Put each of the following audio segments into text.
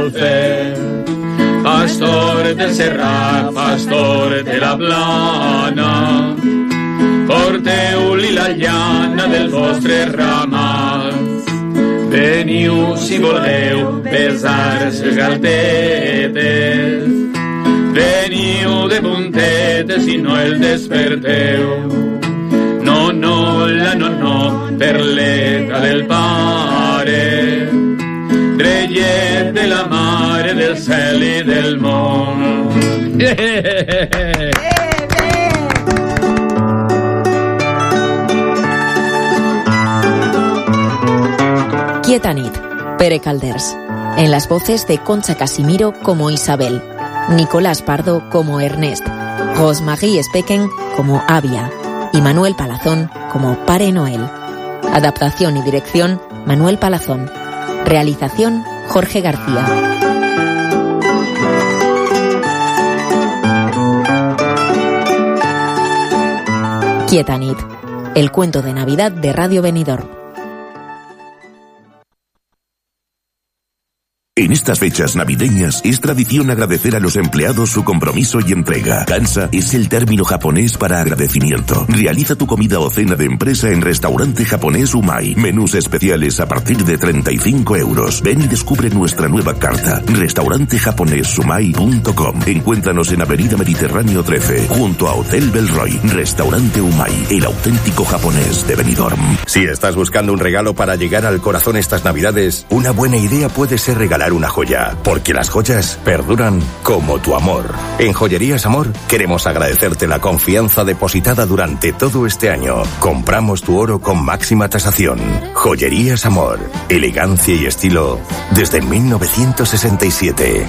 vol fer. Pastor del Serrat, pastor de la Plana, porteu-li la llana del vostre ramat. Veniu si voleu besar les galtetes, veniu de puntetes i no el desperteu. No, no, la no, no, perleta del pare, rellet de la mare del cel i del món. Quieta nit, Pere Calders. En las voces de Concha Casimiro como Isabel, Nicolás Pardo como Ernest, Rosemarie Specken como Avia y Manuel Palazón como Pare Noel. Adaptación y dirección, Manuel Palazón. Realización, Jorge García. Quieta nit, el cuento de Navidad de Radio Benidorm. En estas fechas navideñas es tradición agradecer a los empleados su compromiso y entrega. Kansa es el término japonés para agradecimiento. Realiza tu comida o cena de empresa en Restaurante Japonés Umai. Menús especiales a partir de 35 euros. Ven y descubre nuestra nueva carta. restaurantejaponesumai.com. Encuéntranos en Avenida Mediterráneo 13, junto a Hotel Belroy. Restaurante Umai, el auténtico japonés de Benidorm. Si estás buscando un regalo para llegar al corazón estas Navidades, una buena idea puede ser regalar una joya, porque las joyas perduran como tu amor. En Joyerías Amor queremos agradecerte la confianza depositada durante todo este año. Compramos tu oro con máxima tasación. Joyerías Amor, elegancia y estilo desde 1967.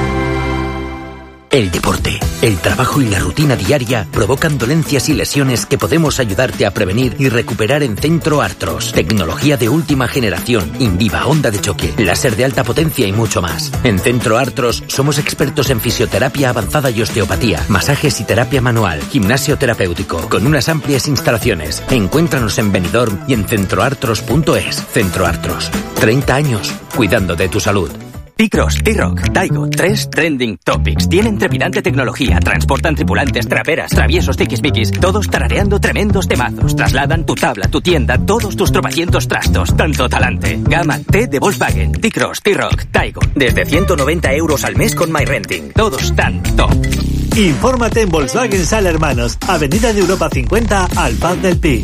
El deporte, el trabajo y la rutina diaria provocan dolencias y lesiones que podemos ayudarte a prevenir y recuperar en Centro Artros. Tecnología de última generación, Inviva, onda de choque, láser de alta potencia y mucho más. En Centro Artros somos expertos en fisioterapia avanzada y osteopatía, masajes y terapia manual, gimnasio terapéutico, con unas amplias instalaciones. Encuéntranos en Benidorm y en centroartros.es. Centro Artros, 30 años cuidando de tu salud. T-Cross, T-Rock, Taigo, 3 trending topics. Tienen trepidante tecnología, transportan tripulantes, traperas, traviesos, tiquismiquis, todos tarareando tremendos temazos. Trasladan tu tabla, tu tienda, todos tus tropecientos trastos. Tanto talante. Gama T de Volkswagen, T-Cross, T-Rock, Taigo. Desde 190 euros al mes con MyRenting. Todos tan top. Infórmate en Volkswagen Sala Hermanos, Avenida de Europa 50, al Paz del Pi.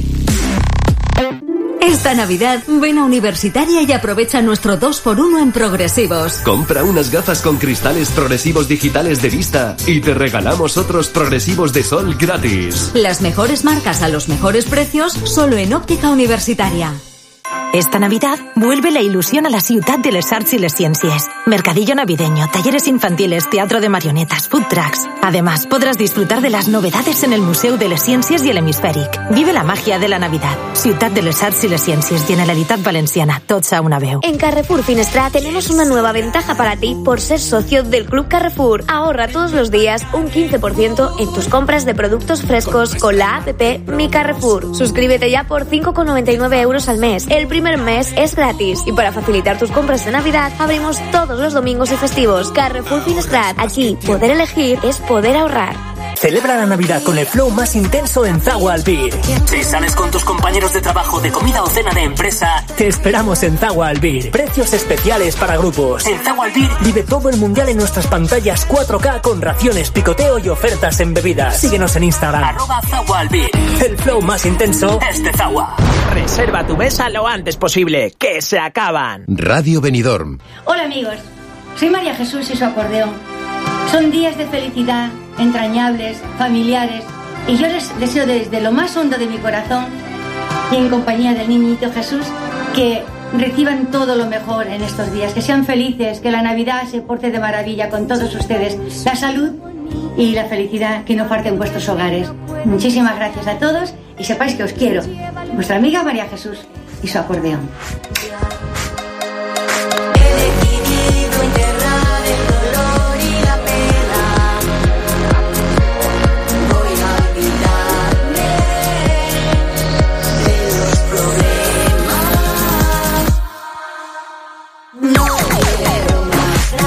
Esta Navidad, ven a Universitaria y aprovecha nuestro 2x1 en progresivos. Compra unas gafas con cristales progresivos digitales de vista y te regalamos otros progresivos de sol gratis. Las mejores marcas a los mejores precios, solo en Óptica Universitaria. Esta Navidad vuelve la ilusión a la ciutat de les arts y les ciencias. Mercadillo navideño, talleres infantiles, teatro de marionetas, food trucks. Además, podrás disfrutar de las novedades en el Museu de les Ciències y el Hemisfèric. Vive la magia de la Navidad. Ciutat de les arts y les ciencias, Generalitat Valenciana, tots a una veu. En Carrefour Finestrat tenemos una nueva ventaja para ti por ser socio del Club Carrefour. Ahorra todos los días un 15% en tus compras de productos frescos con la app Mi Carrefour. Suscríbete ya por 5,99 euros al mes. El primer mes es gratis y para facilitar tus compras de Navidad abrimos todos los domingos y festivos. Carrefour Finestrat, aquí poder elegir es poder ahorrar. Celebra la Navidad con el flow más intenso en Zagua Albir. Si sales con tus compañeros de trabajo de comida o cena de empresa, te esperamos en Zagua Albir. Precios especiales para grupos. En Zagua Albir vive todo el mundial en nuestras pantallas 4K con raciones, picoteo y ofertas en bebidas. Síguenos en Instagram. @Zagua Albir. El flow más intenso es de Zagua. Reserva tu mesa lo antes posible, que se acaban. Radio Benidorm. Hola amigos, soy María Jesús y su acordeón. Son días de felicidad, entrañables, familiares, y yo les deseo desde lo más hondo de mi corazón y en compañía del niñito Jesús que reciban todo lo mejor en estos días, que sean felices, que la Navidad se porte de maravilla con todos ustedes, la salud y la felicidad que no falte en vuestros hogares. Muchísimas gracias a todos y sepáis que os quiero. Vuestra amiga María Jesús y su acordeón.